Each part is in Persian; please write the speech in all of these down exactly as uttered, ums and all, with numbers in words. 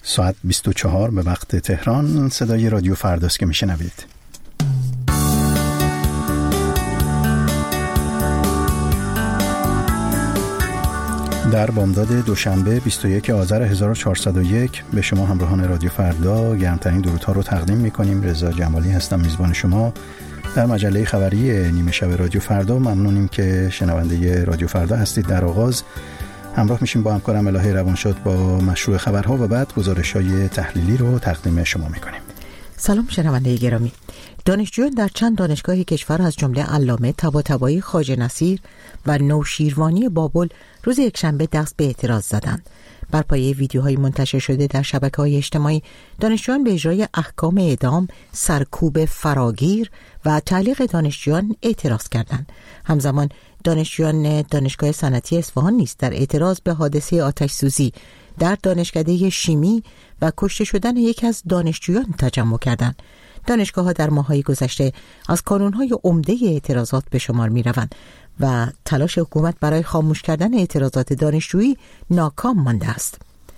ساعت بیست و چهار به وقت تهران. صدای رادیو فرداست که میشنوید. در بامداد دوشنبه بیست و یکم آذر هزار و چهارصد و یک به شما همراهان رادیو فردا گرمترین درودها رو تقدیم میکنیم. رضا جمالی هستم، میزبان شما در مجله خبری نیمه شب رادیو فردا. ممنونیم که شنونده رادیو فردا هستید. در آغاز همراه میشیم با همکارم الهه روانشاد با مشروع خبرها و بعد گزارش‌های تحلیلی رو تقدیم شما میکنیم. سلام شنونده گرامی. دانشجویان در چند دانشگاه کشور از جمله علامه طباطبایی خواجه نصیر و نوشیروانی بابل روز یکشنبه دست به اعتراض زدند. بر پایه ویدیوهای منتشر شده در شبکه‌های اجتماعی، دانشجویان به اجرای احکام اعدام، سرکوب فراگیر و تعلیق دانشجویان اعتراض کردند. همزمان دانشجویان دانشگاه صنعتی اصفهان نیز در اعتراض به حادثه آتش‌سوزی در دانشکده شیمی و کشته شدن یکی از دانشجویان تجمع کردند. دانشگاه‌ها در ماه‌های گذشته از کانون‌های عمده اعتراضات به شمار می‌روند و تلاش حکومت برای خاموش کردن اعتراضات دانشجویی ناکام مانده است.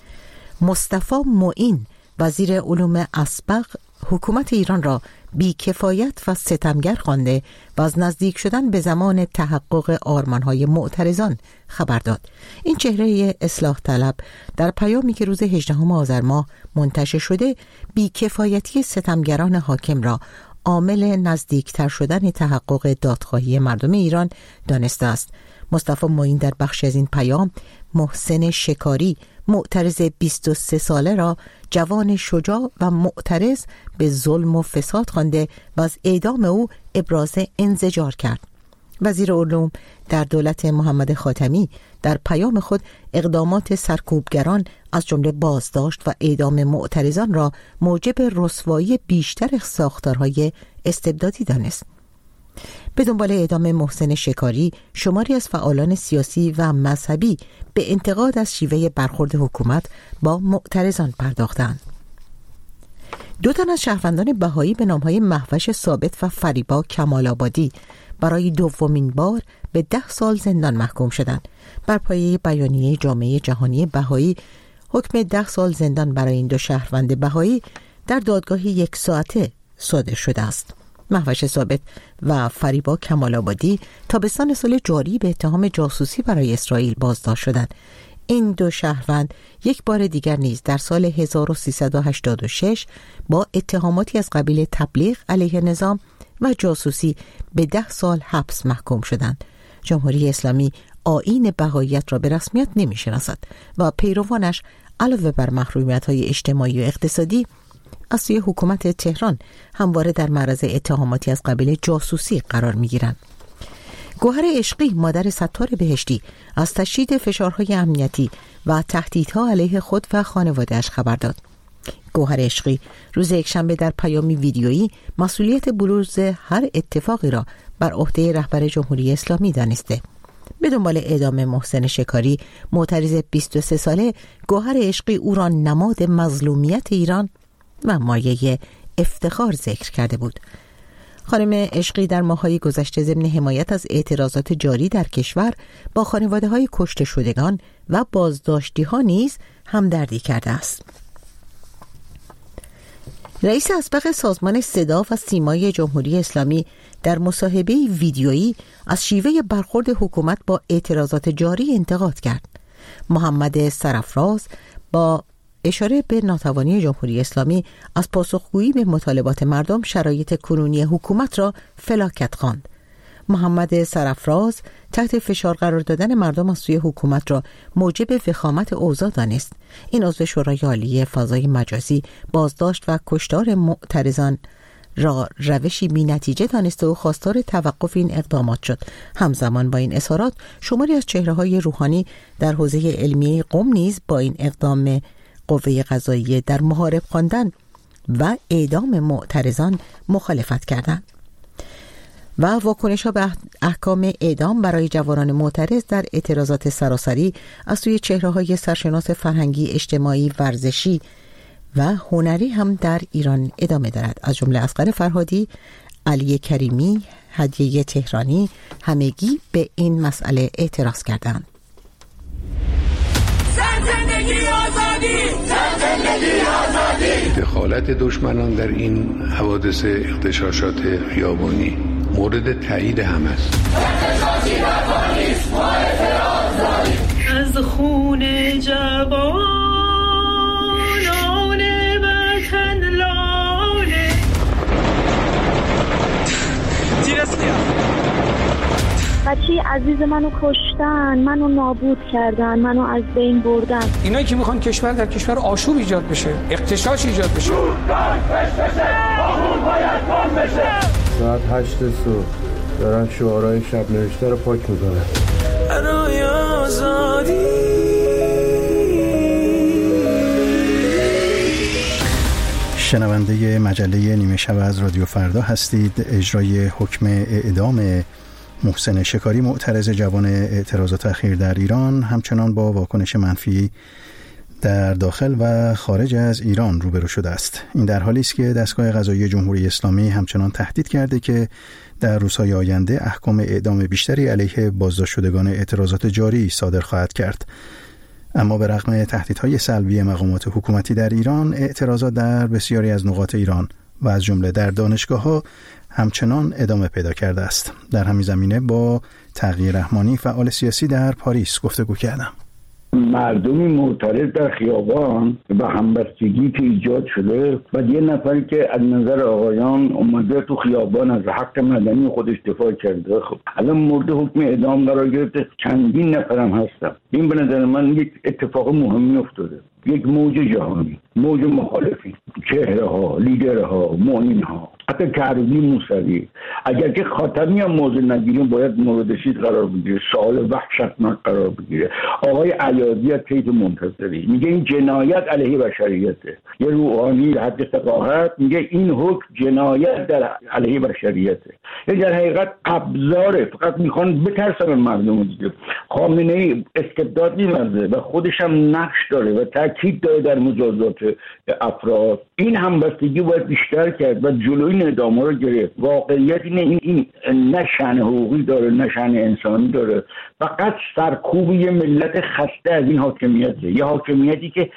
مصطفی معین وزیر علوم اسبق حکومت ایران را بی‌کفایت و ستمگر خوانده و از نزدیک شدن به زمان تحقق آرمان‌های معترضان خبر داد. این چهره اصلاح طلب در پیامی که روز هجدهم آذر ماه منتشر شده، بی‌کفایتی ستمگران حاکم را عامل نزدیکتر شدن تحقق دادخواهی مردم ایران دانسته است. مصطفی معین در بخش از این پیام محسن شکاری، معترض بیست و سه ساله را جوان شجاع و معترض به ظلم و فساد خوانده و از اعدام او ابراز انزجار کرد. وزیر علوم در دولت محمد خاتمی در پیام خود اقدامات سرکوبگران از جمله بازداشت و اعدام معترضان را موجب رسوایی بیشتر ساختارهای استبدادی دانست. به دنبال اعدام محسن شکاری، شماری از فعالان سیاسی و مذهبی به انتقاد از شیوه برخورد حکومت با معترضان پرداختند. دو تن از شهروندان بهایی به نامهای مهوش ثابت و فریبا کمال آبادی برای دومین بار به ده سال زندان محکوم شدند. بر پایه بیانیه جامعه جهانی بهایی، حکم ده سال زندان برای این دو شهروند بهایی در دادگاهی یک ساعته صادر شده است. مهوش ثابت و فریبا کمال آبادی تابستان سال جاری به اتهام جاسوسی برای اسرائیل بازداشت شدند. این دو شهروند یک بار دیگر نیز در سال هزار و سیصد و هشتاد و شش با اتهاماتی از قبیل تبلیغ علیه نظام و جاسوسی به ده سال حبس محکوم شدند. جمهوری اسلامی آیین بهاییت را به رسمیت نمی‌شناسد و پیروانش علاوه بر محرومیت‌های اجتماعی و اقتصادی از سوی حکومت تهران همواره در معرض اتهاماتی از قبیل جاسوسی قرار می‌گیرند. گوهر عشقی مادر ستار بهشتی از تشدید فشارهای امنیتی و تهدیدها علیه خود و خانواده‌اش خبر داد. گوهر عشقی روز یکشنبه در پیامی ویدیویی مسئولیت بروز هر اتفاقی را بر عهده رهبر جمهوری اسلامی دانسته. به دنبال اعدام محسن شکاری، معترض بیست و سه ساله، گوهر عشقی او را نماد مظلومیت ایران و مایه افتخار ذکر کرده بود. خانم عشقی در ماه‌های گذشته ضمن حمایت از اعتراضات جاری در کشور با خانواده‌های کشته شدگان و بازداشتی‌ها نیز همدردی کرده است. رئیس اسبق سازمان صدا و سیمای جمهوری اسلامی در مصاحبه ویدیویی از شیوه برخورد حکومت با اعتراضات جاری انتقاد کرد. محمد سرافراز با اشاره به ناتوانی جمهوری اسلامی از پاسخگویی به مطالبات مردم شرایط کنونی حکومت را فلاکت خواند. محمد سرافراز تحت فشار قرار دادن مردم از سوی حکومت را موجب وخامت اوضاع دانست. این عضو شورای عالی فضای مجازی بازداشت و کشتار معترضان را روشی بی نتیجه دانسته و خواستار توقف این اقدامات شد. همزمان با این اظهارات شماری از چهره‌های روحانی در حوزه علمیه قم نیز با این اقدام قوه قضاییه در محارب خواندن و اعدام معترضان مخالفت کردند. و واکنش‌ها به احکام اعدام برای جوانان معترض در اعتراضات سراسری از سوی چهره‌های سرشناس فرهنگی، اجتماعی، ورزشی و هنری هم در ایران ادامه دارد. از جمله اصغر فرهادی، علی کریمی، هدیه تهرانی همگی به این مسئله اعتراض کردند. زندگی آزادی، زندگی دخالت دشمنان در این حوادث اغتشاشات خیابانی مورد تایید همه است. از خون جوانان وطن لاله بچه عزیز منو کشتن، منو نابود کردن، منو از بین بردن. اینایی که میخوان کشور در کشور آشوب ایجاد بشه، اغتشاش ایجاد بشه. ساعت هشت صبح دارن شعارهای شب نوشته رو پاک میکنن. برای آزادی. شنونده مجله نیمه شب از رادیو فردا هستید. اجرای حکم اعدام محسن شکاری، معترض جوان اعتراضات اخیر در ایران، همچنان با واکنش منفی در داخل و خارج از ایران روبرو شده است. این در حالی است که دستگاه قضایی جمهوری اسلامی همچنان تهدید کرده که در روزهای آینده احکام اعدام بیشتری علیه بازداشت شدگان اعتراضات جاری صادر خواهد کرد. اما به رغم تهدیدهای سلبی مقامات حکومتی در ایران، اعتراضات در بسیاری از نقاط ایران و از جمله در دانشگاه‌ها همچنان ادامه پیدا کرده است. در همین زمینه با تقی رحمانی، فعال سیاسی در پاریس، گفتگو کردم. مردمی معترض در خیابان و همبستگی که ایجاد شده و یه نفری که از نظر آقایان اومده تو خیابان از حق مدنی خودش دفاع کرده، خب الان مورد حکم اعدام قرار گرفته. چندین نفرم هستم. این به نظر من یک اتفاق مهمی افتاده. یک موج جهانی، موج مخالفین، چهره ها، لیدر ها، معین ها، حتی کروبی موسوی. اگر که خاتمی هم موضوع نگیریم باید مورد چیز قرار بگیره، سوال وحشتناک قرار بگیره. آقای عیاضی از طیف منتصری میگه این جنایت علیه بشریته. یه روحانی حد فقاهت میگه این حکم جنایت در علیه بشریته. یعنی در حقیقت ابزاره، فقط میخوان بترسن مردم دیگه. خامنه‌ای استبداد می‌ورزه و خودش هم نقش داره و تاکید داره در مجازات افراد. این همبستگی باید بیشتر کرد و جلوی اعدام رو گرفت. واقعیت اینه این, این نه شأن حقوقی داره نه شأن انسانی داره، فقط سرکوب یه ملت خسته از این حاکمیته. یه حاکمیتی که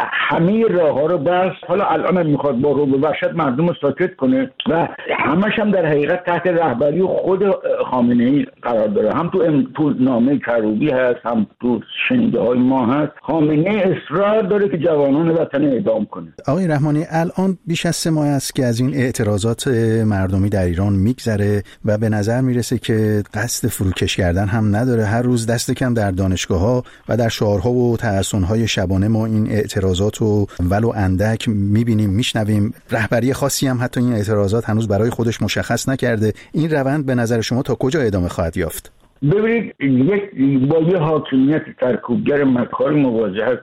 همه راه ها رو بس، حالا الان میخواد با رو به وحشت مردم رو ساکت کنه و همش هم در حقیقت تحت رهبری خود خامنه‌ای قرار داره. هم تو, ام... تو نامه کروبی هست، هم تو شنیده های ما هست. خامنه‌ای اصرار داره که جوانان وطن اعدام کنه. آقای رحمانی، الان بیش از سه ماه است که از این اعتراضات مردمی در ایران میگذره و به نظر میرسه که قصد فروکش کردن هم نداره. هر روز دست کم در دانشگاه ها و در شعارها و تحصن های شبانه ما این اعتراضات و ولو اندک میبینیم، میشنویم. رهبری خاصی هم حتی این اعتراضات هنوز برای خودش مشخص نکرده. این روند به نظر شما تا کجا ادامه خواهد یافت؟ ببینید، یک با یه حاکمیت سرکوبگر مکار مواجه هست.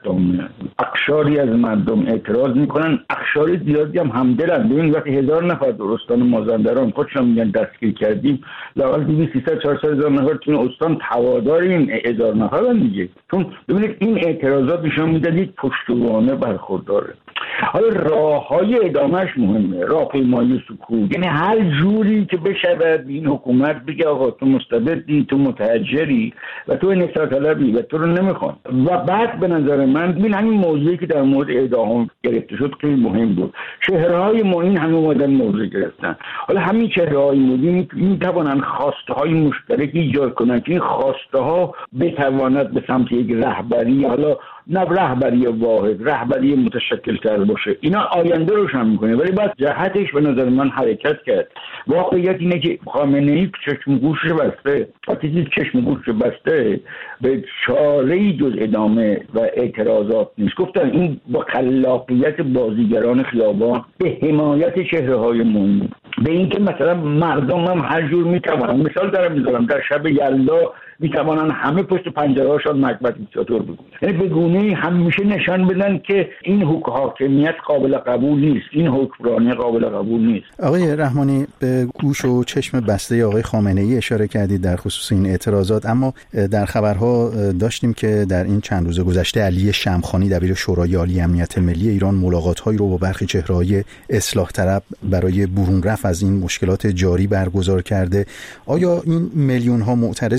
اقشاری از مردم اعتراض میکنن، اقشاری زیادی هم همدلن. ببین وقتی هزار نفر در استان مازندران خودشون میگن دستگیر کردیم، لااقل دویست سیصد چهارصد هزار نفر تو استان توادار این هزار نفرن دیگه. چون ببینید این اعتراضات نشون میده یک پشتوانه برخورداره. حالا راههای ادامهش مهمه، راهپیمایی سکوت، یعنی هر جوری که بشه این حکومت بگه آقا تو مستبدی، تو متحجری و تو نصرت طلبی و تو رو نمیخوان. و بعد به نظر من ببین همین موضوعی که در مورد اعدام گرفته شد خیلی مهم بود. چهره‌های معین همه اومدن موضوع گرفتن. حالا همین چهره‌های معین میتوانن خواسته‌های مشترکی ایجاد کنن که این خواسته‌ها بتواند به سمت یک رهبری، حالا نه رهبری واحد، رهبری متشکل تر باشه. اینا آینده روشن میکنه، ولی بعد جهتش به نظر من حرکت کرد. واقعیت اینه که خامنه‌ای چشم گوشش بسته، وقتی چشم گوشش بسته به چاره‌ای جز ادامه و اعتراضات نیست. گفتن این با خلاقیت بازیگران خیابان به حمایت چهره‌های مهم، به اینکه مثلا مردم هم هر جور میتونن، مثال دارم میذارم، در شب یلدا میتوانن همه پشت پنجره هاشون مکبت دیکتاتور بگونن، یعنی به گونه‌ای همیشه نشان بدن که این حاکمیت قابل قبول نیست، این حکمرانی قابل قبول نیست. آقای رحمانی، به گوش و چشم بسته آقای خامنه‌ای اشاره کردید در خصوص این اعتراضات، اما در خبرها داشتیم که در این چند روز گذشته علی شمخانی دبیر شورای عالی امنیت ملی ایران ملاقات‌هایی رو با برخی چهره‌های اصلاح طلب برای برون رفت از این مشکلات جاری برگزار کرده. آیا این میلیون‌ها معترض داخل و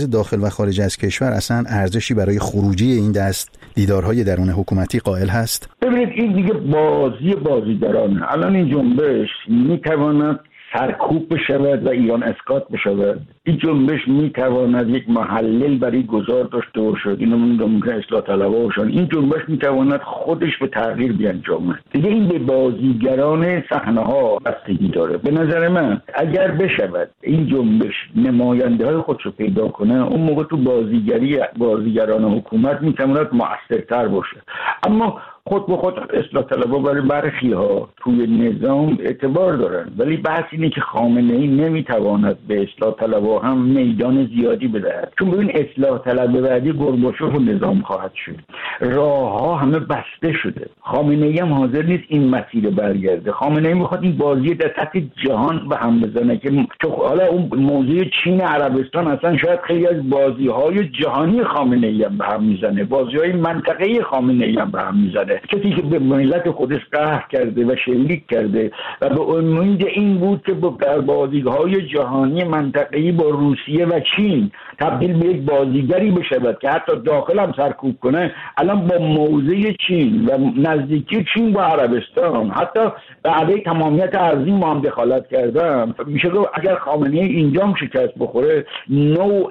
و خارج از کشور اصلا ارزشی برای خروجی این دست دیدارهای درون حکومتی قائل هست؟ ببینید این دیگه بازی بازیگرانه. الان این جنبش میتواند سرکوب بشود و ایران اسقاط بشود. این جنبش میتواند یک محلل برای گذار داشته باشد، اینو ممکن اصلاح طلبها باشن. این جنبش میتواند خودش به تغییر بیانجامد. دیگه این به بازیگران صحنه ها بستگی داره. به نظر من اگر بشود این جنبش نماینده های خودش رو پیدا کنه، اون موقع تو بازیگری بازیگران حکومت میتواند مؤثرتر باشه. اما خود به خود اصلاح طلبها برای برخی ها توی نظام اعتبار دارن، ولی بحث اینه که خامنه‌ای نمیتواند به اصلاح طلبها هم میدان زیادی بدهد، چون ببین اصلاح طلب بعدی گورباچوف و نظام خواهد شد. راه ها همه بسته شده. خامنه‌ای هم حاضر نیست این مسیر برگرده. خامنه‌ای میخواد این بازی در سطح جهان به هم بزنه که چون حالا اون موضوع چین عربستان اصلا شاید خیلی از بازی‌های جهانی خامنه‌ای هم به هم میزنه، بازی‌های منطقه‌ای خامنه‌ای هم به هم میزنه. کسی که به ملت خودش قهر کرده و شلیک کرده و به امید این بود که در بازی‌های جهانی منطقه‌ای با روسیه و چین تبدیل به یک بازیگری بشود که حتی داخل هم سرکوب کنه، الان با موضع چین و نزدیکی چین با عربستان حتی بعد تمامیت ارضی ما هم دخالت کردن، میشه گفت اگر خامنه‌ای اینجا هم شکست بخوره، نوع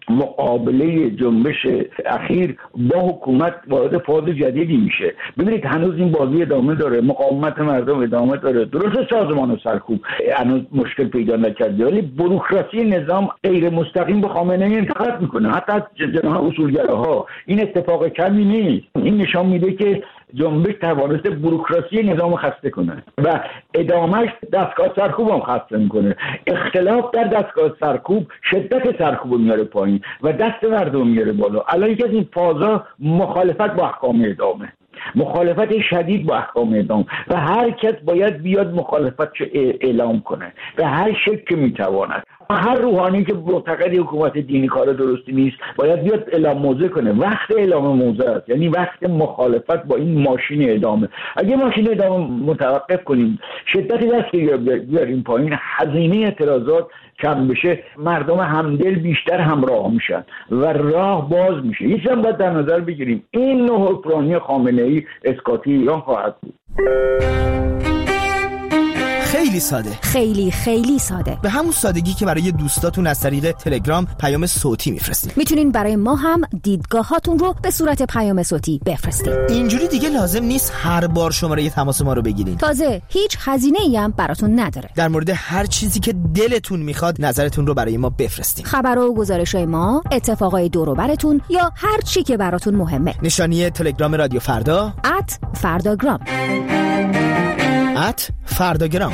مقابله جنبش اخیر با حکومت وارد فاز جدیدی میشه. ببینید هنوز این بازی ادامه داره، مقاومت مردم ادامه داره. درست سازمان و سرکوب هنوز مشکل پیدا نکرده، ولی بوروکراسی نظام غیر مستقیم به خامنه‌ای انتقاد میکنه، حتی از جناح اصولگراها. این اتفاق کمی نیست. این نشان میده که جنبش توانسته بوروکراسی نظام خسته کنه و ادامهش دستگاه سرکوب هم خسته میکنه. اختلاف در دستگاه سرکوب شدت سرکوب میاره پایین و دست مردم میاره بالا. الان یکی از این فازا مخالفت با احکام اعدامه، مخالفت شدید با احکام اعدام و هر کس باید بیاد مخالفتش اعلام کنه به هر شکل که میتواند. هر روحانی که معتقد حکومت دینی کار درستی نیست باید بیاد اعلام موضع کنه. وقت اعلام موضع است، یعنی وقت مخالفت با این ماشین اعدامه. اگه ماشین اعدام متوقف کنیم، شدت دست بیاریم پایین، هزینه اعتراضات کم بشه، مردم همدل بیشتر همراه میشن و راه باز میشه. یه چیز هم باید در نظر بگیریم، این نوع حکمرانی خامنه‌ای اسقاطی ایران خواهد بود. خیلی ساده، خیلی خیلی ساده، به همون سادگی که برای دوستاتون از طریق تلگرام پیام صوتی میفرستید. میتونین برای ما هم دیدگاهاتون رو به صورت پیام صوتی بفرستید. اینجوری دیگه لازم نیست هر بار شماره تماس ما رو بگیرین. تازه هیچ هزینه‌ای هم براتون نداره. در مورد هر چیزی که دلتون میخواد نظرتون رو برای ما بفرستید. خبر و گزارش‌های ما، اتفاقای دور و براتون یا هر چی که براتون مهمه. نشانی تلگرام رادیو فردا ات فرداگرام ات فرداگرام.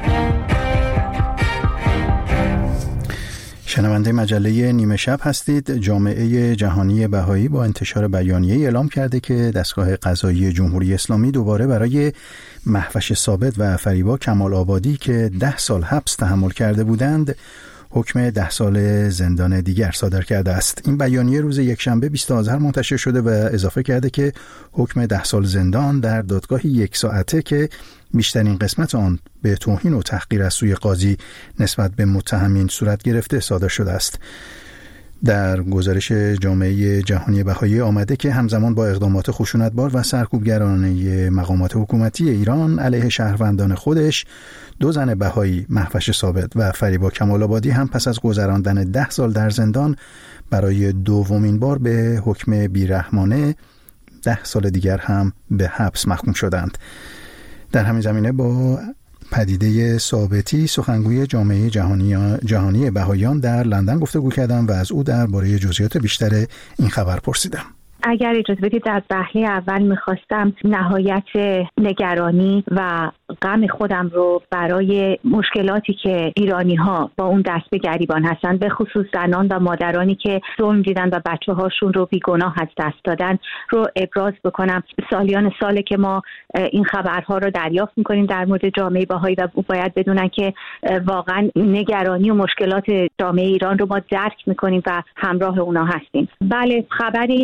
شنونده مجله نیمه شب هستید. جامعه جهانی بهایی با انتشار بیانیه اعلام کرده که دستگاه قضایی جمهوری اسلامی دوباره برای مهوش ثابت و فریبا کمال آبادی که ده سال حبس تحمل کرده بودند حکم ده سال زندان دیگر صادر کرده است. این بیانیه روز یکشنبه بیست آذر منتشر شده و اضافه کرده که حکم ده سال زندان در دادگاه یک ساعته که بیشترین قسمت آن به توهین و تحقیر از سوی قاضی نسبت به متهمین صورت گرفته صادر شده است. در گزارش جامعه جهانی بهایی آمده که همزمان با اقدامات خشونتبار و سرکوبگرانه مقامات حکومتی ایران علیه شهروندان خودش، دو زن بهایی مهوش ثابت و فریبا کمال آبادی هم پس از گذراندن ده سال در زندان برای دومین بار به حکم بیرحمانه ده سال دیگر هم به حبس محکوم شدند. در همین زمینه با پدیده ثابتی سخنگوی جامعه جهانی جهانی بهاییان در لندن گفتگو کردم و از او درباره جزئیات بیشتر این خبر پرسیدم. اگر اجازه بدید در بحث اول میخواستم نهایت نگرانی و غم خودم رو برای مشکلاتی که ایرانی ها با اون دست به گریبان هستن، به خصوص زنان و مادرانی که ظلم دیدن و بچه هاشون رو بیگناه از دست دادن رو ابراز بکنم. سالیان ساله که ما این خبرها رو دریافت میکنیم در مورد جامعه بهایی و باید بدونن که واقعا نگرانی و مشکلات جامعه ایران رو ما درک میکنیم و همراه اونا هستیم. بله، خبری ناگفته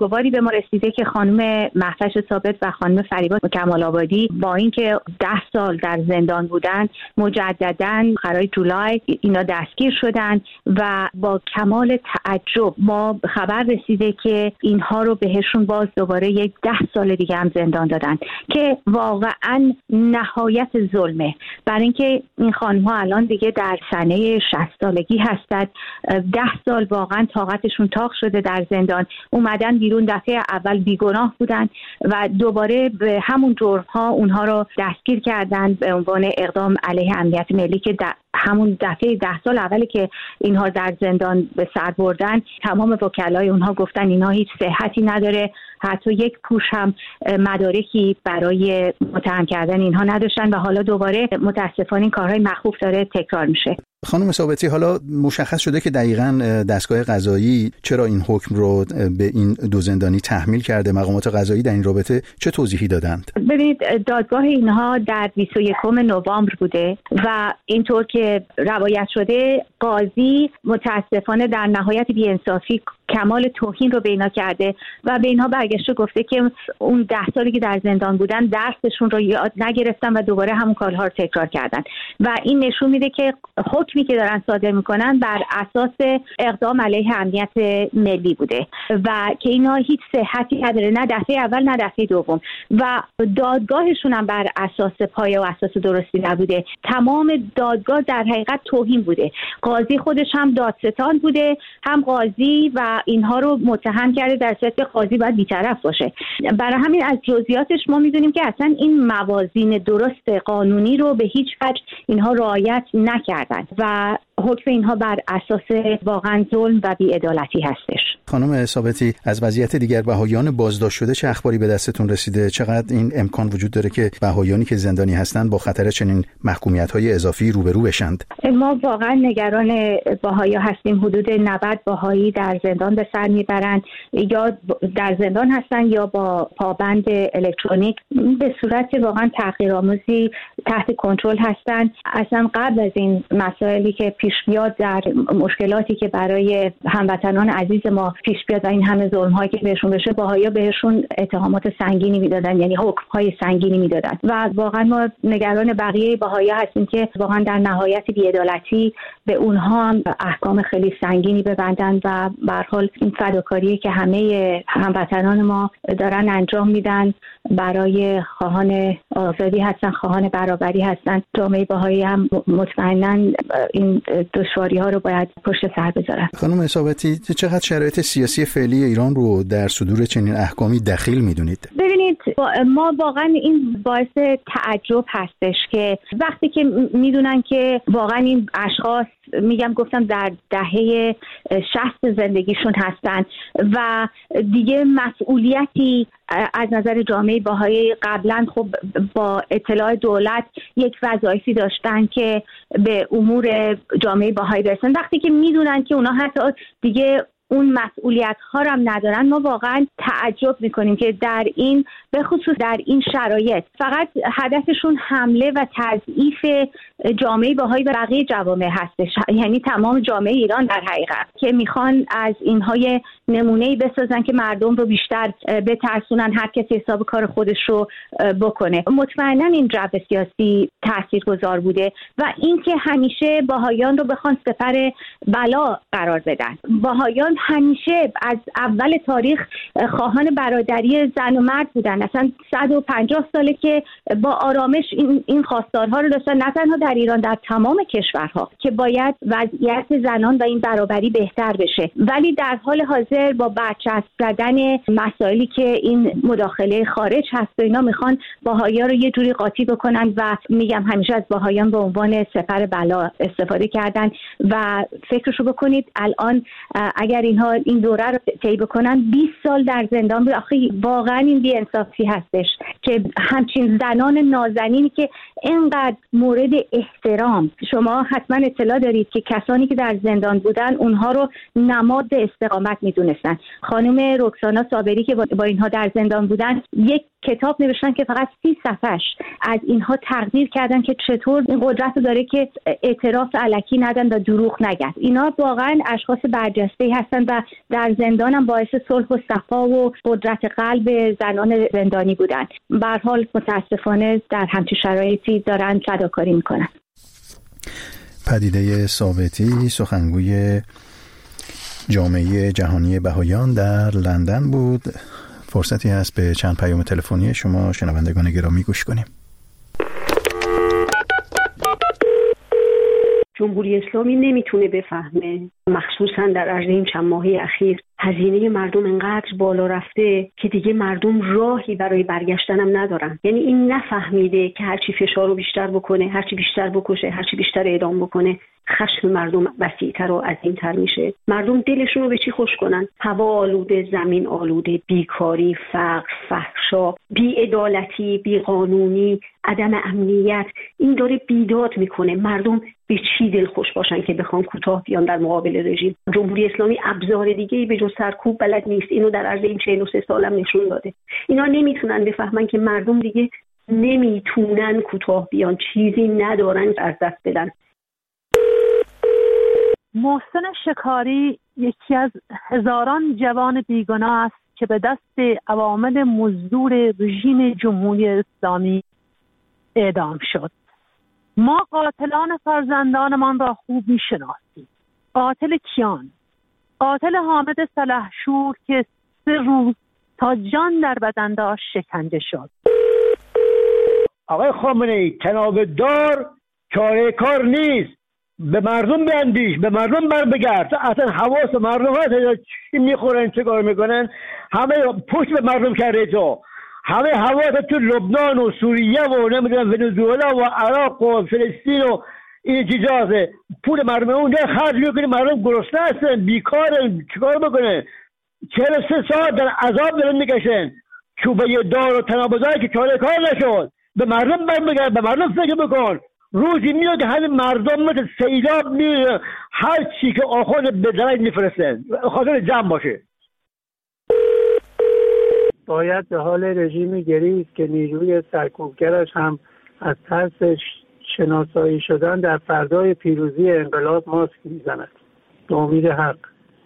خوشگواری به ما رسیده که خانم مهوش ثابت و خانم فریبا کمال آبادی با اینکه ده سال در زندان بودن مجدداً برای جولای اینا دستگیر شدن و با کمال تعجب ما خبر رسیده که اینها رو بهشون باز دوباره یک ده سال دیگه هم زندان دادن که واقعاً نهایت ظلمه. برای اینکه این خانم‌ها الان دیگه در سنه شصت سالگی هستند، ده سال واقعاً طاقتشون تاق شده در زندان، اومدن بیرون، دفعه اول بیگناه بودن و دوباره به همون جرم‌ها اونها رو دستگیر کردن به عنوان اقدام علیه امنیت ملی که همون دفعه ده سال اولی که اینها در زندان به سر بردن تمام وکلای اونها گفتن اینها هیچ صحتی نداره، حتی یک پوش هم مدارکی برای متهم کردن اینها نداشتن و حالا دوباره متاسفانه این کارهای مخوف داره تکرار میشه. خانم ثابتی، حالا مشخص شده که دقیقاً دستگاه قضایی چرا این حکم رو به این دو زندانی تحمیل کرده. مقامات قضایی در این رابطه چه توضیحی دادند؟ ببینید، دادگاه اینها در بیست و یکم نوامبر بوده و اینطور که روایت شده قاضی متاسفانه در نهایت بی‌انصافی کمال توهین رو به اینا کرده و به اینها برگشته گفته که اون ده سالی که در زندان بودن درسشون رو یاد نگرفتن و دوباره همون کارها رو تکرار کردن و این نشون میده که حکمی که دارن صادر میکنن بر اساس اقدام علیه امنیت ملی بوده و که اینا هیچ صحتی نداره، نه دفعه اول نه دفعه دوم، و دادگاهشون هم بر اساس پایه و اساس درستی نبوده. تمام دادگاه در حقیقت توهین بوده. قاضی خودش هم دادستان بوده، هم قاضی، و اینها رو متهم کرده در صورتی که قاضی باید بی‌طرف باشه. برای همین از جزئیاتش ما میدونیم که اصلا این موازین درست قانونی رو به هیچ وجه اینها رعایت نکردن و حکم اینها بر اساس واقعا ظلم و بی‌عدالتی هستش. خانم ثابتی، از وضعیت دیگر بهائیان بازداشت شده چه اخباری به دستتون رسیده؟ چقدر این امکان وجود داره که بهائیانی که زندانی هستند با خطر چنین محکومیت‌های اضافی روبرو بشند؟ ما واقعا نگران بهائی‌ها هستیم. حدود نود بهایی در زندان به سر میبرند، یا در زندان هستند یا با پابند الکترونیک به صورت واقعا تحقیرآمیزی تحت کنترل هستند. اصلا قبل از این مسائلی که پیش بیاد، در مشکلاتی که برای هموطنان عزیز ما پیش بیاد و این همه ظلم‌هایی که بهشون بشه، بهائی‌ها بهشون اتهامات سنگینی میدادن، یعنی حکم‌های سنگینی میدادن و واقعا ما نگران بقیه بهائی‌ها هستیم که واقعا در نهایت بی‌عدالتی به اونها هم احکام خیلی سنگینی ببندن و به هر حال این فداکاری که همه هموطنان ما دارن انجام میدن برای خواهان آزادی هستن، خواهان برابری هستن. جامعه بهایی هم مطمئناً این دشواری ها رو باید پشت سر بذارن. خانم ثابتی، چقدر شرایط سیاسی فعلی ایران رو در صدور چنین احکامی دخیل میدونید؟ ببینید، ما واقعا این باعث تعجب هستش که وقتی که میدونن که واقعا این اشخاص، میگم گفتم در دهه شصت زندگیشون هستن و دیگه مسئولیتی از نظر جامعه بهایی قبلا خب با اطلاع دولت یک وظایفی داشتن که به امور جامعه بهایی برسن. وقتی که میدونن که اونا حتی دیگه اون مسئولیت ها رو هم ندارن، ما واقعا تعجب میکنیم که در این به خصوص در این شرایط فقط هدفشون حمله و تضعیف جامعه بهایی و بقیه جوامع هستش، یعنی تمام جامعه ایران در حقیقت، که میخوان از اینهای نمونه‌ای بسازن که مردم رو بیشتر بترسونن، هر کسی حساب کار خودش رو بکنه. مطمئنا این جو سیاسی تاثیرگذار بوده و اینکه همیشه بهاییان رو بخوان سپر بلا قرار بدن. بهاییان همیشه از اول تاریخ خواهان برادری زن و مرد بودن. اصلا صد و پنجاه ساله که با آرامش این این خواستارها رو داشتن، نه تنها در ایران، در تمام کشورها، که باید وضعیت زنان و این برابری بهتر بشه. ولی در حال حاضر با برچسب زدن مسائلی که این مداخله خارج هست و اینا، میخوان بهائی‌ها رو یه جوری قاطی بکنن و میگم همیشه از بهائیان به عنوان سپر بلا استفاده کردن. و فکرشو بکنید الان اگر اینها این دوره رو طی بکنن، بیست سال در زندان بود. آخه واقعا این بی‌انصافی هستش که همچین زنان نازنینی که اینقدر مورد احترام. شما حتما اطلاع دارید که کسانی که در زندان بودن اونها رو نماد استقامت میدونستن. خانم رکسانا صابری که با اینها در زندان بودن یک کتاب نوشتن که فقط سی صفحش از اینها تقدیر کردن که چطور این قدرت رو داره که اعتراف الکی ندن و دروغ نگن. اینا واقعا اشخاص برجسته هستن و در زندان هم باعث صلح و صفا و قدرت قلب زنان زندانی بودن. به هر حال متاسفانه در همچین شرایطی دارن فداکاری میکنن. پدیده ثابتی سخنگوی جامعه جهانی بهائیان در لندن بود. فرصتی هست به چند پیام تلفنی شما شنوندگان گرامی گوش کنیم. جمهوری اسلامی نمیتونه بفهمه، مخصوصا در عرض این چند ماهی اخیر هزینه مردم انقدر بالا رفته که دیگه مردم راهی برای برگشتن هم ندارن. یعنی این نفهمیده که هرچی فشار رو بیشتر بکنه، هرچی بیشتر بکشه، هرچی بیشتر اعدام بکنه، خشم مردم وسیع‌تر و عظیم‌تر میشه. مردم دلشون رو به چی خوش کنن؟ هوا آلوده، زمین آلوده، بیکاری، فقر، فحشا، بی‌عدالتی، بی‌قانونی، عدم امنیت، این داره بیداد میکنه. مردم به چی دل خوش باشن که بخوان کوتاه بیان در مقابل رژیم؟ جمهوری اسلامی ابزار دیگه‌ای به جز سرکوب بلد نیست. اینو در عرض این چهل و سه سالم نشون داده. اینا نمیتونن بفهمن که مردم دیگه نمیتونن کوتاه بیان، چیزی ندارن از دست بدن. محسن شکاری یکی از هزاران جوان بیگناه است که به دست عوامل مزدور رژیم جمهوری اسلامی اعدام شد. ما قاتلان فرزندانمان را خوب می‌شناسیم. قاتل کیان؟ قاتل حامد سلحشور که سه روز تا جان در بدن داشت شکنجه شد. آقای خامنه‌ای، تناب دار چاره کار نیست. به مردم بیندیش، به مردم بر بگرد. اصلا حواس مردم هست چی میخورن، چه کار میکنن، همه پشت به مردم کرده. تو همه حواس تو لبنان و سوریه و نمیدونم ونزوئلا و عراق و فلسطین و این چیزاست. پول مردم اونجا خرج میکنه، مردم گرسنه هستن، بیکارن، چیکار بکنه؟ چهل و سه ساعت در عذاب دارن میکشن. چوبه دار و تنابزایی که چاره کار نشد. به مردم بر بگرد، به مردم فکر بکن. روزی میاد همین مردم مثل سیلاب میره، هر چی که آخوند به درک میفرستن خاطر جمع باشه. باید به حال رژیم گریست که نیروی سرکوبگرش هم از ترس شناسایی شدن در فردای پیروزی انقلاب ماسک میزند. به امید حق.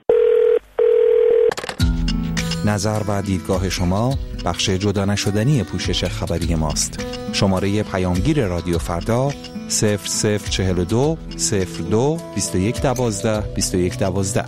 نظر و دیدگاه شما بخش جدا نشدنی پوشش خبری ماست. شماره پیامگیر رادیو فردا صفر صفر چهل و دو صفر دو بیست و یک دوازده بیست و یک دوازده.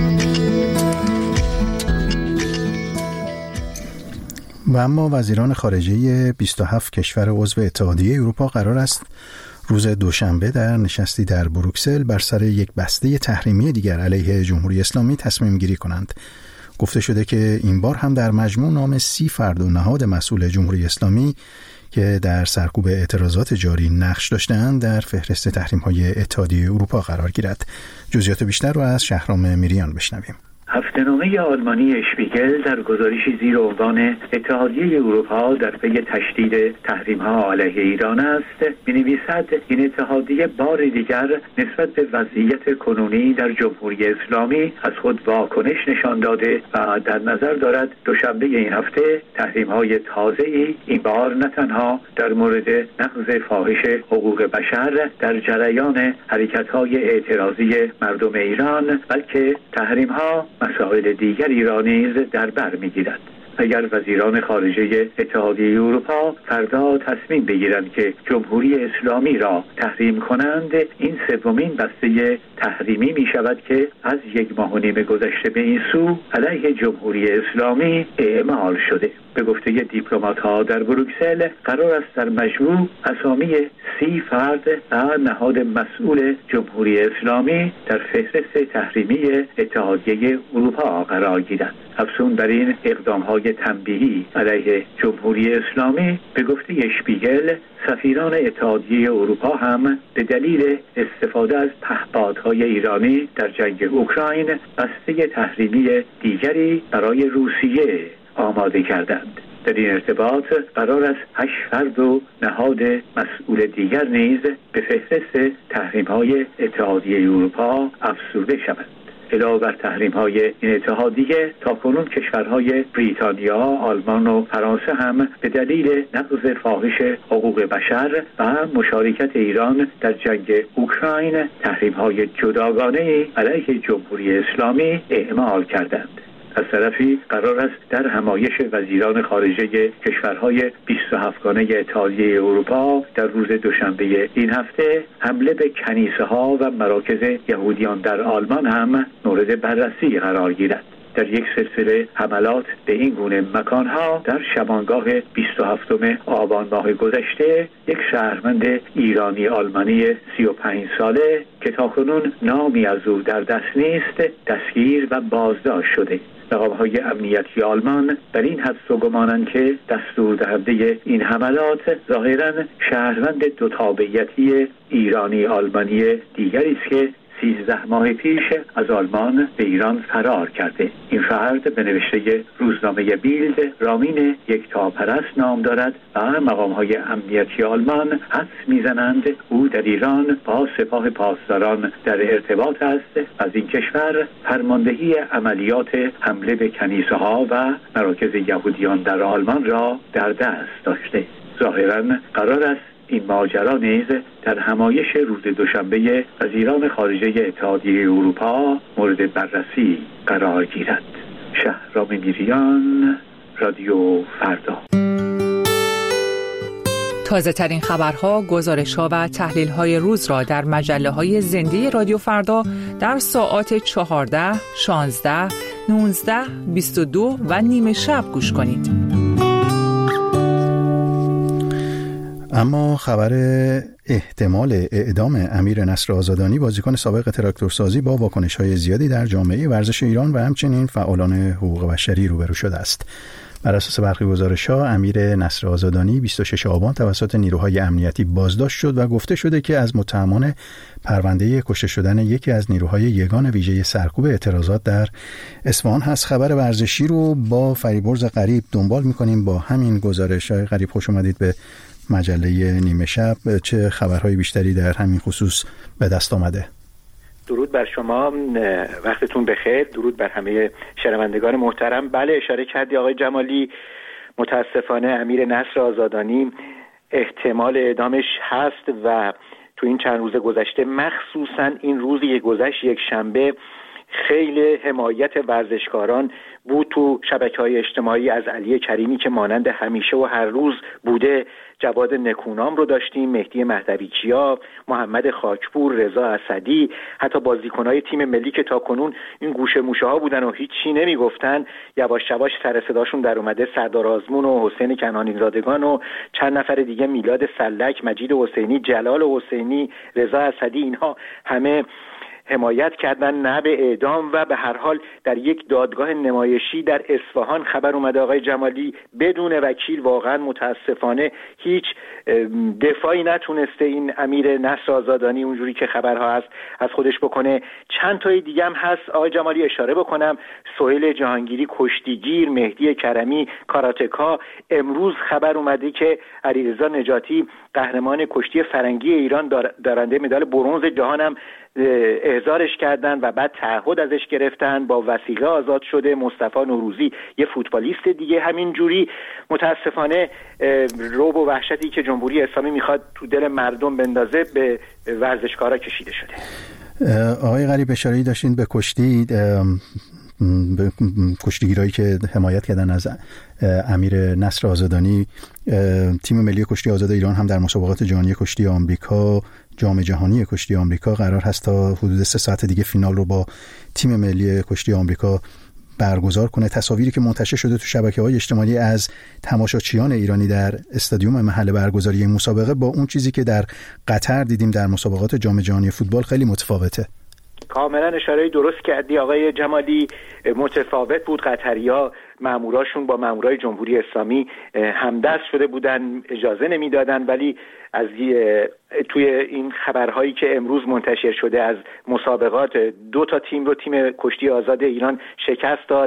و اما وزیران خارجه بیست و هفت کشور عضو اتحادیه اروپا قرار است روز دوشنبه در نشستی در بروکسل بر سر یک بسته تحریمی دیگر علیه جمهوری اسلامی تصمیم گیری کنند. گفته شده که این بار هم در مجموع نام سی فرد و نهاد مسئول جمهوری اسلامی که در سرکوب اعتراضات جاری نقش داشتند در فهرست تحریم‌های اتحادیه اروپا قرار گیرد. جزئیات بیشتر رو از شهرام میریان بشنویم. هفته‌نامه آلمانی اشپیگل در گزارشی زیر عنوان اتحادیه اروپا در پی تشدید تحریم‌ها علیه ایران است می‌نویسد این اتحادیه بار دیگر نسبت به وضعیت کنونی در جمهوری اسلامی از خود واکنش نشان داده و در نظر دارد دوشنبه این هفته تحریم‌های تازه‌ای این بار نه تنها در مورد نقض فاحش حقوق بشر در جریان حرکت‌های اعتراضی مردم ایران بلکه تحریم‌ها مسائل دیگری را نیز در بر می‌گیرد. اگر وزیران خارجه اتحادیه اروپا فردا تصمیم بگیرند که جمهوری اسلامی را تحریم کنند، این سومین بسته تحریمی می شود که از یک ماه و نیم گذشته به این سو علیه جمهوری اسلامی اعمال شده. به گفته دیپلمات‌ها در بروکسل قرار است در مجموع اسامی سی فرد و نهاد مسئول جمهوری اسلامی در فهرست تحریمی اتحادیه اروپا قرار گیرند. افزون بر این اقدام‌های تنبیهی علیه جمهوری اسلامی به گفته اشپیگل سفیران اتحادیه اروپا هم به دلیل استفاده از پهپادهای ایرانی در جنگ اوکراین بسته تحریمی دیگری برای روسیه آماده کردند. در این ارتباط قرار است هشت فرد و نهاد مسئول دیگر نیز به فهرست تحریم‌های اتحادیه اروپا افزوده شوند. علاوه بر تحریم‌های این اتحادیه، تاکنون کشورهای بریتانیا، آلمان و فرانسه هم به دلیل نقض فاحش حقوق بشر و مشارکت ایران در جنگ اوکراین تحریم‌های جداگانه علیه جمهوری اسلامی اعمال کردند. از طرفی قرار است در همایش وزیران خارجه کشورهای بیست و هفت گانه اتحادیه اروپا در روز دوشنبه این هفته حمله به کنیسه‌ها و مراکز یهودیان در آلمان هم مورد بررسی قرار گیرد. در یک سلسله حملات به این گونه مکانها در شبانگاه بیست و هفتم آبان ماه گذشته یک شهروند ایرانی آلمانی سی و پنج ساله که تاکنون نامی از او در دست نیست دستگیر و بازداشت شده. مقام‌های امنیتی آلمان بر این حدس و گمانند که دستور دهنده این حملات ظاهراً شهروند دو تابعیتی ایرانی آلمانی دیگری است که سیزده ماه پیش از آلمان به ایران فرار کرده. این فرد به نوشته روزنامه بیلد رامین یکتاپرست نام دارد و مقام‌های امنیتی آلمان حدس می‌زنند او در ایران با سپاه پاسداران در ارتباط است. از این کشور فرماندهی عملیات حمله به کنیسه‌ها و مراکز یهودیان در آلمان را در دست داشته. ظاهراً قرار است این ماجرا نیز در همایش روز دوشنبه وزیران خارجه اتحادیه اروپا مورد بررسی قرار گیرد. شهرام میریان، رادیو فردا. تازه ترین خبرها، گزارش‌ها و تحلیل‌های روز را در مجله‌های زنده رادیو فردا در ساعات چهارده، شانزده، نوزده، بیست و دو و نیمه شب گوش کنید. اما خبر احتمال اعدام امیر نصر آزادانی بازیکن سابق تراکتورسازی با واکنش‌های زیادی در جامعه ورزش ایران و همچنین فعالان حقوق بشری روبرو شده است. بر اساس برخی گزارش‌ها امیر نصر آزادانی بیست و شش آبان توسط نیروهای امنیتی بازداشت شد و گفته شده که از متهمان پرونده کشته شدن یکی از نیروهای یگان ویژه سرکوب اعتراضات در اصفهان هست. خبر ورزشی رو با فریبرز غریب دنبال می‌کنیم. با همین گزارش‌های غریب خوش اومدید به مجله نیمه شب. چه خبرهای بیشتری در همین خصوص به دست آمده؟ درود بر شما، وقتتون بخیر. درود بر همه شنوندگان محترم. بله، اشاره کردی آقای جمالی، متاسفانه امیر نصر آزادانی احتمال اعدامش هست و تو این چند روز گذشته، مخصوصا این روزی گذشت یک شنبه، خیلی حمایت ورزشکاران بود تو شبکه‌های اجتماعی از علی کریمی که مانند همیشه و هر روز بوده. جواد نکونام رو داشتیم، مهدی مهدوی‌کیا، محمد خاکپور، رضا اسدی، حتی بازیکن‌های تیم ملی که تاکنون این گوشه موشه ها بودن و هیچ چی نمیگفتن، یواش یواش سر صداشون در اومده. سردار آزمون و حسین کنعانی زادگان و چند نفر دیگه، میلاد سلک، مجید حسینی، جلال حسینی، رضا اسدی، اینها همه حمایت کردن نه به اعدام و به هر حال در یک دادگاه نمایشی در اصفهان خبر اومده آقای جمالی بدون وکیل. واقعا متاسفانه هیچ دفاعی نتونسته این امیر نصر آزادانی اونجوری که خبرها هست از خودش بکنه. چند تای دیگه هم هست آقای جمالی، اشاره بکنم. سهیل جهانگیری کشتیگیر، مهدی کرمی کاراتکا. امروز خبر اومده که علیرضا نجاتی قهرمان کشتی فرنگی ایران دارنده مدال برنز جهان هم احضارش کردن و بعد تعهد ازش گرفتن، با وثیقه آزاد شده. مصطفی نوروزی یه فوتبالیست دیگه همین جوری. متاسفانه رعب و وحشتی که جمهوری اسلامی میخواد تو دل مردم بندازه به ورزشکارا کشیده شده. آقای غریب اشاره‌ای داشتین به کشتی، به کشتیگیرایی که حمایت کردن از امیر نصر آزادانی. تیم ملی کشتی آزاد ایران هم در مسابقات جهانی کشتی آمریکا، جام جهانی کشتی آمریکا قرار هست تا حدود سه ساعت دیگه فینال رو با تیم ملی کشتی آمریکا برگزار کنه. تصاویری که منتشر شده تو شبکه‌های اجتماعی از تماشاچیان ایرانی در استادیوم محل برگزاری این مسابقه با اون چیزی که در قطر دیدیم در مسابقات جام جهانی فوتبال خیلی متفاوته. کاملا اشاره درست کردی آقای جمالی، متفاوت بود. قطری‌ها ماموراشون با مامورای جمهوری اسلامی همدست شده بودن، اجازه نمیدادن، ولی از توی این خبرهایی که امروز منتشر شده از مسابقات، دو تا تیم رو تیم کشتی آزاد ایران شکست داد.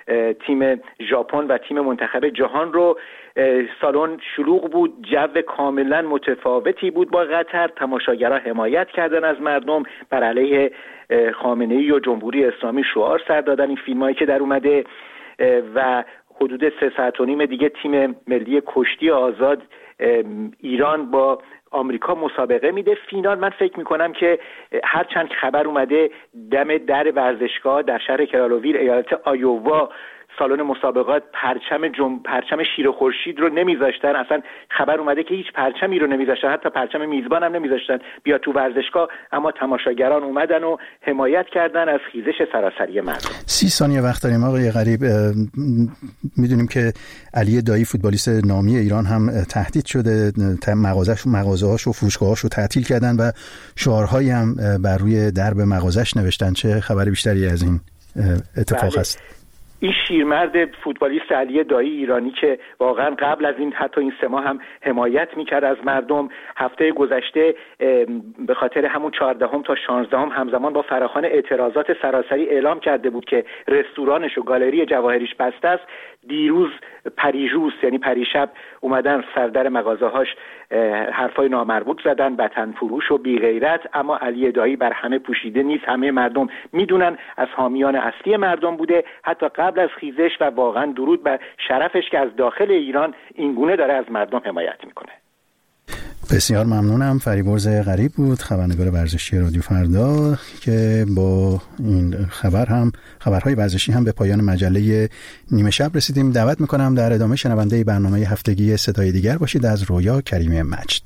تیم ژاپن و تیم منتخب جهان رو. سالن شلوغ بود، جو کاملا متفاوتی بود با قطر. تماشاگرها حمایت کردن از مردم، بر علیه خامنه‌ای و جمهوری اسلامی شعار سر دادن. این فیلمایی که در اومده و حدود سه ساعت و نیم دیگه تیم ملی کشتی آزاد ایران با آمریکا مسابقه میده. فینال من فکر میکنم که هرچند خبر اومده دم در ورزشگاه در شهر کرالوویل ایالت آیووا سالن مسابقات پرچم جم... پرچم شیر و خورشید رو نمیذاشتن. اصلا خبر اومده که هیچ پرچمی رو نمیذاشتن، حتی پرچم میزبان هم نمیذاشتن بیا تو ورزشگاه، اما تماشاگران اومدن و حمایت کردن از خیزش سراسری مردم. سی ثانیه وقت داریم آقای غریب. میدونیم که علی دایی فوتبالیست نامی ایران هم تهدید شده، مغازه‌اش مغازه‌هاش و فروشگاه‌هاش رو تعطیل کردن و شعارهایی هم بر روی درب مغازه‌اش نوشتن. چه خبر بیشتری از این اتفاق بله. هست؟ این شیرمرد فوتبالیست علی دایی ایرانی که واقعا قبل از این حتی این سه ماه هم حمایت میکرد از مردم، هفته گذشته به خاطر همون چهاردهم تا شانزدهم همزمان با فراخوان اعتراضات سراسری اعلام کرده بود که رستورانش و گالری جواهریش بسته است. دیروز پریژوس یعنی پریشب اومدن سردر مغازه‌هاش حرفای نامربوط زدن، وطن فروش و بی غیرت. اما علی دایی بر همه پوشیده نیست، همه مردم میدونن از حامیان اصلی مردم بوده حتی قبل از خیزش و واقعا درود بر شرفش که از داخل ایران اینگونه داره از مردم حمایت میکنه. بسیار ممنونم. فریبرز غریب بود، خبرنگار ورزشی رادیو فردا، که با این خبر هم خبرهای ورزشی هم به پایان مجله نیمه شب رسیدیم. دعوت میکنم در ادامه شنونده برنامه هفتگی صدای دیگر باشید از رویا کریمی مجد.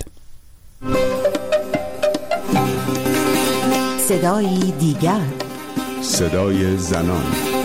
صدای دیگر، صدای زنان.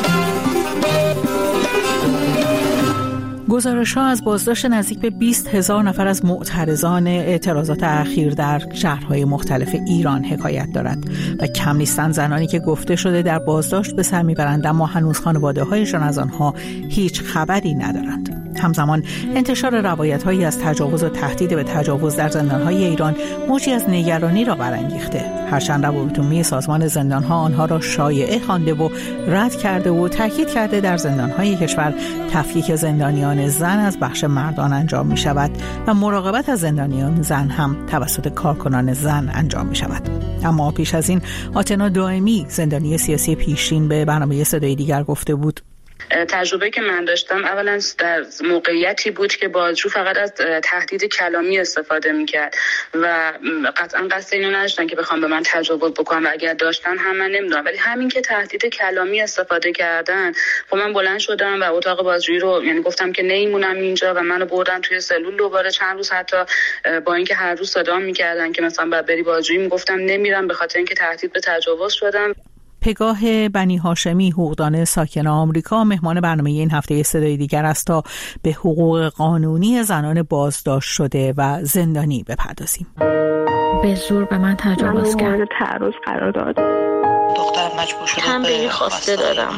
گزارش‌ها از بازداشت نزدیک به بیست هزار نفر از معترضان اعتراضات اخیر در شهرهای مختلف ایران حکایت دارد و کم نیستند زنانی که گفته شده در بازداشت به سر میبرند، اما هنوز خانواده‌هایشان از آنها هیچ خبری ندارند. همزمان انتشار روایت‌هایی از تجاوز و تهدید به تجاوز در زندان‌های ایران موجی از نگرانی را برانگیخته، هرچند روابط عمومی سازمان زندان‌ها آنها را شایعه خوانده و رد کرده و تاکید کرده در زندان‌های کشور تفکیک زندانیان زن از بخش مردان انجام می شود و مراقبت از زندانیان زن هم توسط کارکنان زن انجام می شود. اما پیش از این آتنا دائمی، زندانی سیاسی پیشین، به برنامه صدای دیگر گفته بود تجربه که من داشتم اولا در موقعیتی بود که بازجو فقط از تهدید کلامی استفاده میکرد و قطعا قصد اینو نداشتن که بخوام به من تجاوز بکنن و اگر داشتن هم من نمیدونم، ولی همین که تهدید کلامی استفاده کردن، خب من بلند شدم و اتاق بازجویی رو یعنی گفتم که نمیمونم اینجا و منو بردن توی سلول دوباره چند روز، حتی با اینکه هر روز صدام میکردن که مثلا بعد بری بازجویی، میگفتم نمیرم به خاطر اینکه تهدید به تجاوز شدم. پگاه بنی هاشمی، حقوقدان ساکن آمریکا، مهمان برنامه این هفته صدای دیگر است تا به حقوق قانونی زنان بازداشت شده و زندانی بپردازیم. به زور به من تجاوز کرد. من تعرض قرار داد. دختر مجبور شده تنبیه خواسته دادم.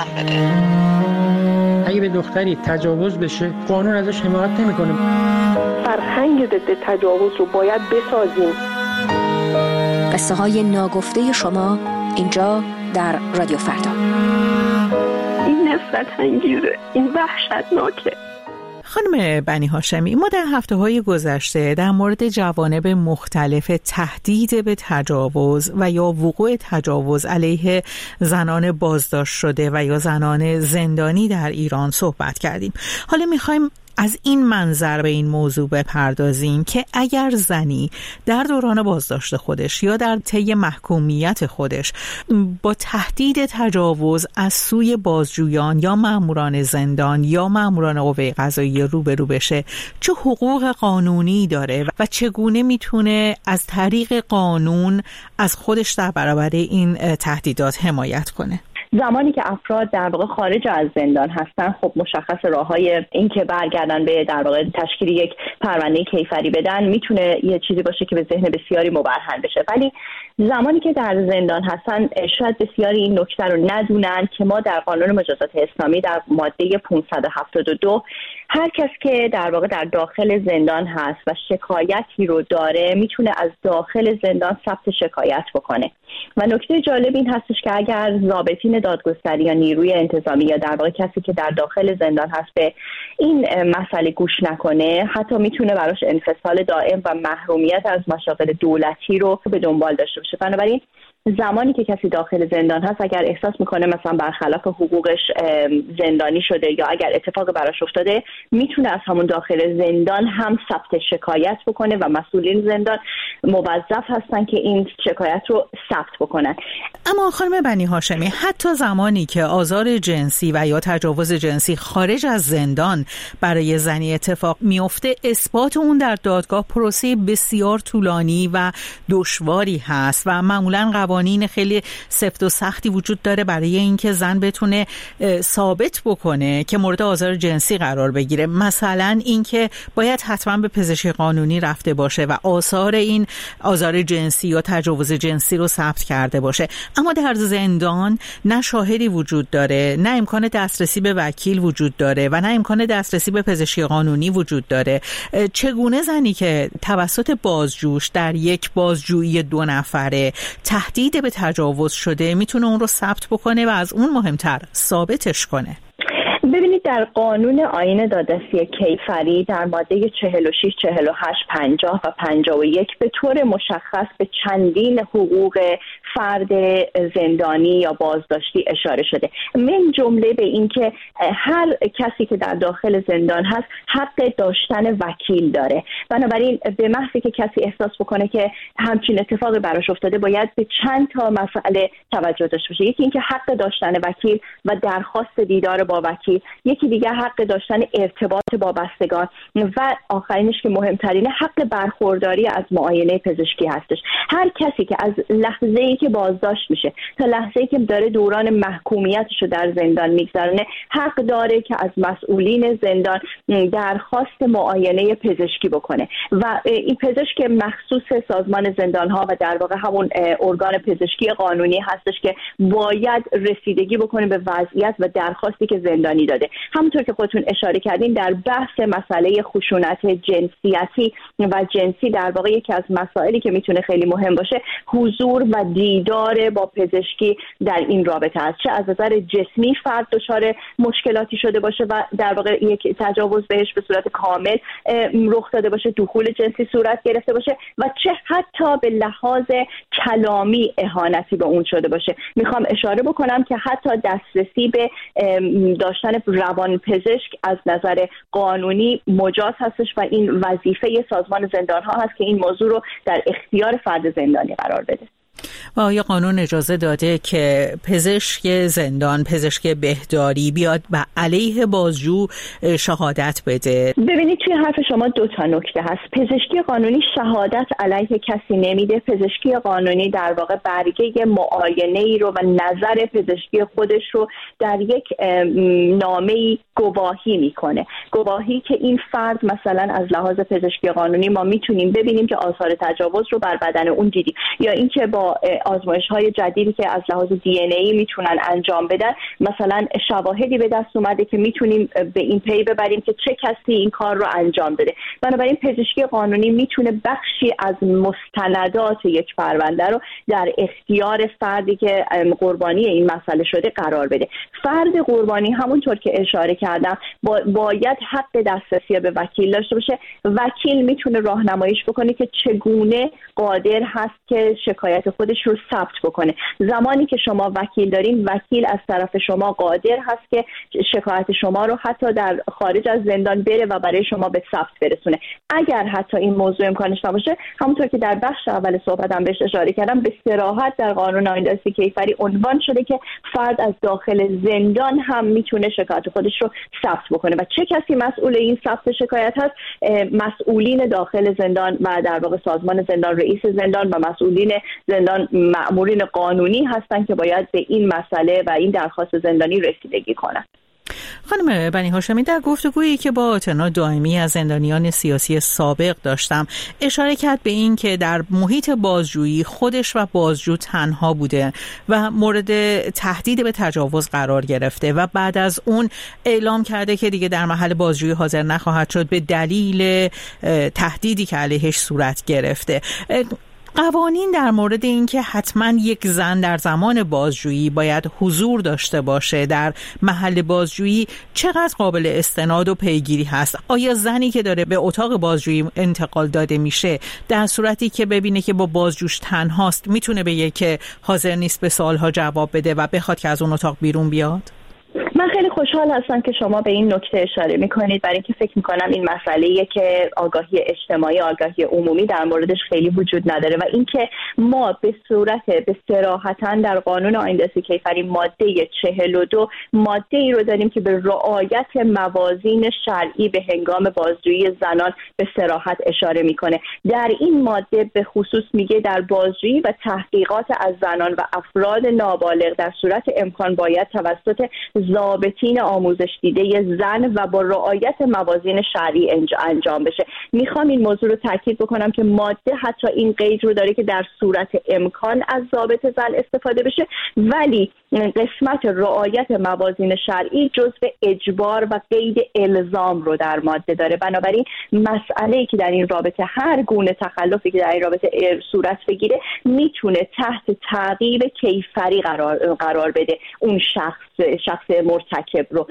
اگه به دختری تجاوز بشه قانون ازش حمایت نمیکنه. فرهنگ ضد تجاوز رو باید بسازیم. قصه های ناگفته شما اینجا در رادیو فردا. این نفرت انگیزه، این وحشتناکه. خانم بنی هاشمی، ما در هفته‌های گذشته در مورد جوانب مختلف تهدید به تجاوز و یا وقوع تجاوز علیه زنان بازداشت شده و یا زنان زندانی در ایران صحبت کردیم. حالا می‌خوایم از این منظر به این موضوع بپردازیم که اگر زنی در دوران بازداشت خودش یا در طی محکومیت خودش با تهدید تجاوز از سوی بازجویان یا ماموران زندان یا ماموران قوه قضاییه روبرو بشه، چه حقوق قانونی داره و چگونه میتونه از طریق قانون از خودش در برابر این تهدیدات حمایت کنه؟ زمانی که افراد در واقع خارج از زندان هستن، خب مشخص راههای این که برگردن به در واقع تشکیل یک پرونده کیفری بدن میتونه یه چیزی باشه که به ذهن بسیاری مبرهن بشه، ولی زمانی که در زندان هستن شاید بسیاری این نکته رو ندونن که ما در قانون مجازات اسلامی در ماده پانصد و هفتاد و دو هر کس که در واقع در داخل زندان هست و شکایتی رو داره میتونه از داخل زندان ثبت شکایت بکنه و نکته جالب این هستش که اگر ضابطین آین دادگستری یا نیروی انتظامی یا در واقع کسی که در داخل زندان هست به این مسئله گوش نکنه، حتی میتونه براش انفصال دائم و محرومیت از مشاغل دولتی رو به دنبال داشته باشه. بنابراین زمانی که کسی داخل زندان هست، اگر احساس میکنه مثلا برخلاف حقوقش زندانی شده یا اگر اتفاق براش افتاده، میتونه از همون داخل زندان هم ثبت شکایت بکنه و مسئولین زندان موظف هستن که این شکایت رو ثبت بکنن. اما خانم بنی هاشمی، حتی زمانی که آزار جنسی و یا تجاوز جنسی خارج از زندان برای زنی اتفاق میفته، اثبات اون در دادگاه پروسه بسیار طولانی و دشواری هست و معمولاً قوانین خیلی سفت و سختی وجود داره برای اینکه زن بتونه ثابت بکنه که مورد آزار جنسی قرار بگیره. مثلا اینکه باید حتما به پزشک قانونی رفته باشه و آثار این آزار جنسی یا تجاوز جنسی رو ثبت کرده باشه. اما در زندان نه شاهدی وجود داره، نه امکان دسترسی به وکیل وجود داره و نه امکان دسترسی به پزشک قانونی وجود داره. چگونه زنی که توسط بازجوش در یک بازجویی دو نفره تهدید به تجاوز شده میتونه اون رو ثبت بکنه و از اون مهمتر ثابتش کنه؟ ببینید، در قانون آیین دادرسی کیفری در ماده چهل و شش، چهل و هشت، پنجاه و پنجاه و یک به طور مشخص به چندین حقوق فرد زندانی یا بازداشتی اشاره شده، من جمله به این که هر کسی که در داخل زندان هست حق داشتن وکیل داره. بنابراین به محضی که کسی احساس بکنه که همچین اتفاقی براش افتاده، باید به چند تا مسئله توجه داشته باشه. یکی اینکه حق داشتن وکیل و درخواست دیدار با وکیل، یکی دیگه حق داشتن ارتباط با بستگان و آخرینش که مهمترینه حق برخورداری از معاینه پزشکی هستش. هر کسی که از لحظه‌ای که بازداشت میشه تا لحظه‌ای که داره دوران محکومیتش رو در زندان میگذرونه، حق داره که از مسئولین زندان درخواست معاینه پزشکی بکنه و این پزشک مخصوص سازمان زندان‌ها و در واقع همون ارگان پزشکی قانونی هستش که باید رسیدگی بکنه به وضعیت و درخواستی که زندانی داده. همونطور که خودتون اشاره کردین، در بحث مسئله خشونت جنسیتی و جنسی در واقع یکی از مسائلی که میتونه خیلی مهم باشه حضور و دیدار با پزشکی در این رابطه است. چه از نظر جسمی فرد دچار مشکلاتی شده باشه و در واقع یک تجاوز بهش به صورت کامل رخ داده باشه، دخول جنسی صورت گرفته باشه، و چه حتی به لحاظ کلامی اهانتی به اون شده باشه. میخوام اشاره بکنم که حتی دسترسی به داشتن روان پزشک از نظر قانونی مجاز هستش و این وظیفه سازمان زندان ها هست که این موضوع رو در اختیار فرد زندانی قرار بده. و آیا قانون اجازه داده که پزشک زندان، پزشک بهداری بیاد به علیه بازجو شهادت بده؟ ببینید، توی حرف شما دو تا نکته هست. پزشکی قانونی شهادت علیه کسی نمیده. پزشکی قانونی در واقع برگه معاینه‌ای رو و نظر پزشکی خودش رو در یک نامه‌ای گواهی میکنه. گواهی که این فرد مثلا از لحاظ پزشکی قانونی ما میتونیم ببینیم که آثار تجاوز رو بر بدن اون دیدیم، یا اینکه با آزمایش‌های جدیدی که از لحاظ دی ان ای میتونن انجام بدن، مثلا شواهدی به دست اومده که میتونیم به این پی ببریم که چه کسی این کار رو انجام داده. بنابراین پزشکی قانونی میتونه بخشی از مستندات یک پرونده رو در اختیار فردی که قربانی این مسئله شده قرار بده. فرد قربانی همونطور که اشاره کردم باید حق دسترسی به وکیل داشته باشه. وکیل میتونه راهنماییش بکنه که چگونه قادر هست که شکایت خودش رو ثبت بکنه. زمانی که شما وکیل دارین، وکیل از طرف شما قادر هست که شکایت شما رو حتی در خارج از زندان بره و برای شما به ثبت برسونه. اگر حتی این موضوع امکانش نباشه، همونطور که در بخش اول صحبتم بهش اشاره کردم، به صراحت در قانون آیین دادرسی کیفری عنوان شده که فرد از داخل زندان هم میتونه شکایت خودش رو ثبت بکنه. و چه کسی مسئول این ثبت شکایت هست؟ مسئولین داخل زندان و در واقع سازمان زندان، رئیس زندان و مسئولین زندان، مأمورین قانونی هستند که باید به این مسئله و این درخواست زندانی رسیدگی کنند. خانم بنی هاشمی، در گفتگویی که با اطلاع دائمی از زندانیان سیاسی سابق داشتم، اشاره کرد به این که در محیط بازجویی خودش و بازجو تنها بوده و مورد تهدید به تجاوز قرار گرفته و بعد از اون اعلام کرده که دیگه در محل بازجویی حاضر نخواهد شد به دلیل تهدیدی که علیهش صورت گرفته. قوانین در مورد اینکه حتما یک زن در زمان بازجویی باید حضور داشته باشه در محل بازجویی چقدر قابل استناد و پیگیری هست؟ آیا زنی که داره به اتاق بازجویی انتقال داده میشه در صورتی که ببینه که با بازجوش تنهاست میتونه بگه که حاضر نیست به سوالها جواب بده و بخواد که از اون اتاق بیرون بیاد؟ من خیلی خوشحال هستم که شما به این نکته اشاره میکنید، برای اینکه فکر میکنم این مسئله‌ایه که آگاهی اجتماعی، آگاهی عمومی در موردش خیلی وجود نداره و اینکه ما به صورت به صراحتاً در قانون آیین دستی کیفری ماده چهل و دو ماده ای رو داریم که به رعایت موازین شرعی به هنگام بازجویی زنان به صراحت اشاره میکنه. در این ماده به خصوص میگه در بازجویی و تحقیقات از زنان و افراد نابالغ در صورت امکان باید توسط ضابطین آموزش دیده زن و با رعایت موازین شرعی انجام بشه. میخوام این موضوع رو تاکید بکنم که ماده حتی این قید رو داره که در صورت امکان از ضابط زن استفاده بشه، ولی قسمت رعایت موازین شرعی جزء اجبار و قید الزام رو در ماده داره. بنابراین مسئله‌ای که در این رابطه هر گونه تخلفی که در این رابطه صورت بگیره میتونه تحت تعقیب کیفری قرار قرار بده اون شخص شخص مرتکب رو.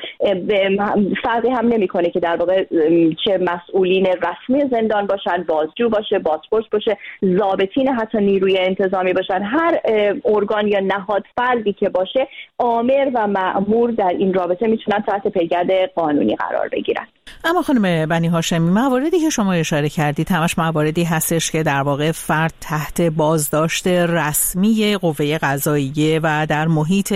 فرقی هم نمیکنه که در واقع چه مسئولین رسمی زندان باشن، بازجو باشه، بازپرس باشه، ضابطین حتی نیروی انتظامی باشن، هر ارگان یا نهاد فردی که باشه آمر و مأمور در این رابطه میتونن تحت پیگرد قانونی قرار بگیرن. اما خانم بنی هاشمی، مواردی که شما اشاره کردید همش مواردی هستش که در واقع فرد تحت بازداشت رسمی قوه قضاییه و در محیط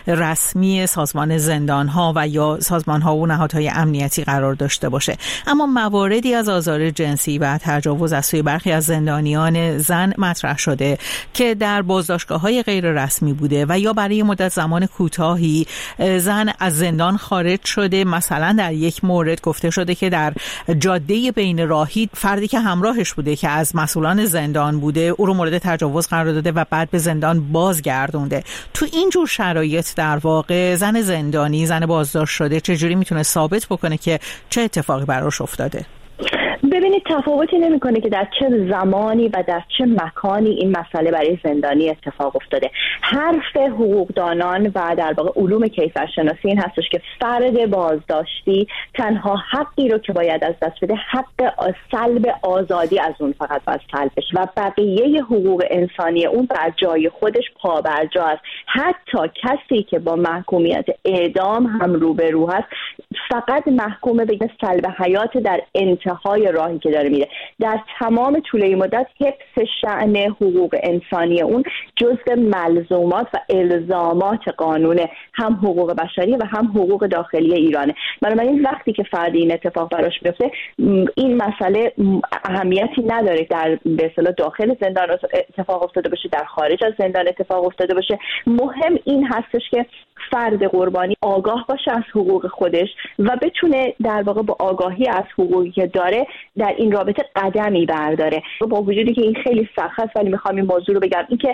رسمی سازمان زندان‌ها و یا سازمان‌ها و نهادهای امنیتی قرار داشته باشه. اما مواردی از آزار جنسی و تجاوز از سوی برخی از زندانیان زن مطرح شده که در بازداشتگاه‌های غیر رسمی بوده و یا برای مدت زمان کوتاهی زن از زندان خارج شده. مثلا در یک مورد گفته شده که در جاده بین راهی فردی که همراهش بوده که از مسئولان زندان بوده او رو مورد تجاوز قرار داده و بعد به زندان بازگردونده. تو این جور شرایط در واقع زن زندانی، زن بازداشت شده چجوری میتونه ثابت بکنه که چه اتفاقی براش افتاده؟ ببینید تفاوتی نمیکنه که در چه زمانی و در چه مکانی این مسئله برای زندانی اتفاق افتاده. حرف حقوقدانان و در واقع علوم کیفرشناسی این هستش که فرد بازداشتی تنها حقی رو که باید از دست بده حق سلب آزادی از اون فقط باید سلب بشه و بقیه حقوق انسانی اون بر جای خودش پابرجا است. حتی کسی که با محکومیت اعدام هم روبرو هست فقط محکوم به سلب حیات در انتهای راهی که داره میره. در تمام طول این مدت حفظ شأن حقوق انسانی اون جزء ملزومات و الزامات قانون هم حقوق بشری و هم حقوق داخلی ایرانه. بنابراین وقتی که فرد این اتفاق براش بیفته این مسئله اهمیتی نداره در به اصطلاح داخل زندان اتفاق افتاده باشه، در خارج از زندان اتفاق افتاده باشه. مهم این هستش که فرد قربانی آگاه باشه از حقوق خودش و بتونه در واقع با آگاهی از حقوقی که داره در این رابطه قدمی برداره. با وجودی که این خیلی سخت است ولی میخوام این موضوع رو بگم، این که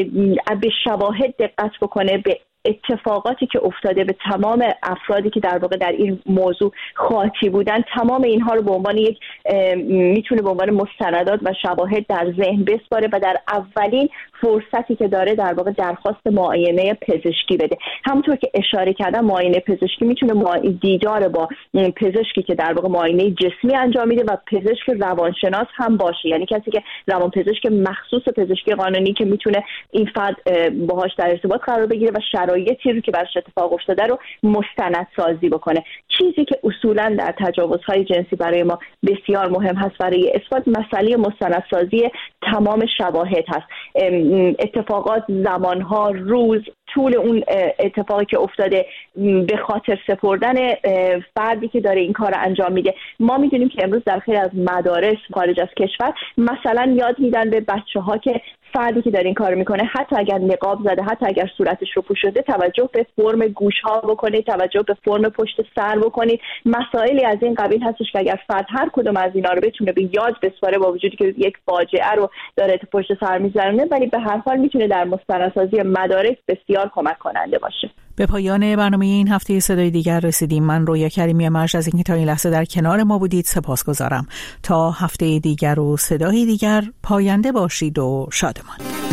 به شواهد دقت بکنه، به اتفاقاتی که افتاده، به تمام افرادی که در واقع در این موضوع خاطی بودن، تمام اینها رو به عنوان یک میتونه به عنوان مستندات و شواهد در ذهن بسپاره و در اولین فرصتی که داره در واقع درخواست معاینه پزشکی بده. همونطور که اشاره کردم معاینه پزشکی میتونه دیدار با پزشکی که در واقع معاینه جسمی انجام میده و پزشک روانشناس هم باشه، یعنی کسی که روانپزشک مخصوص پزشکی قانونی که میتونه این فرد باهاش در ارتباط قرار بگیره و شرایطی رو که براش اتفاق افتاده رو مستند سازی بکنه. چیزی که اصولا در تجاوزهای جنسی برای ما بسیار مهم هست برای اثبات مسئله مستندسازی تمام شواهد هست. اتفاقات، زمانها، روز، طول اون اتفاقی که افتاده، به خاطر سپردن فردی که داره این کار رو انجام میده. ما میدونیم که امروز در خیلی از مدارس خارج از کشور مثلا یاد میدن به بچه ها که فردی که داره این کار میکنه حتی اگر نقاب زده، حتی اگر صورتش رو پوشیده، توجه به فرم گوش ها بکنید، توجه به فرم پشت سر بکنید. مسائلی از این قبیل هستش که اگر فرد هر کدوم از اینا رو بتونه به یاد بسپاره با وجودی که یک فاجعه رو داره پشت سر می‌گذرونه، ولی به هر حال میتونه در مستندسازی مدارک بسیار کمک کننده باشه. به پایان برنامه این هفته صدای دیگر رسیدیم. من رویا کریمی مرج از اینکه تا این لحظه در کنار ما بودید سپاسگزارم. تا هفته دیگر و صدای دیگر، پاینده باشید و شادمان.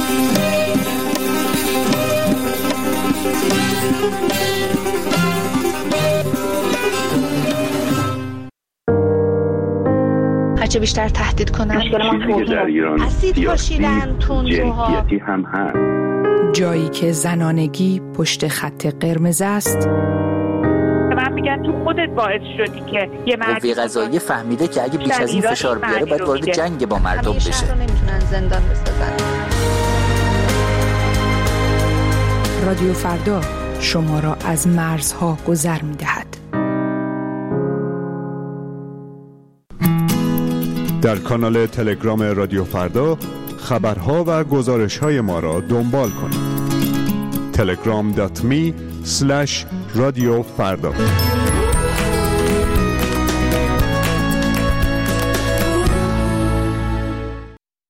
هرچه بیشتر تهدید کنن در ایران اسید پاشیدن، تندروها هم هست. جایی که زنانگی پشت خط قرمز است. من میگم تو خودت باعث شدی که یه مردی قضاییه فهمیده که اگه بیش از این فشار بیاره باید وارد جنگ با مردم بشه. همیشه نمیتونن زندان بسازن. رادیو فردا شما را از مرزها گذر میدهد. در کانال تلگرام رادیو فردا خبرها و گزارش‌های ما را دنبال کنید. تلگرام دات می اسلش رادیو فردا.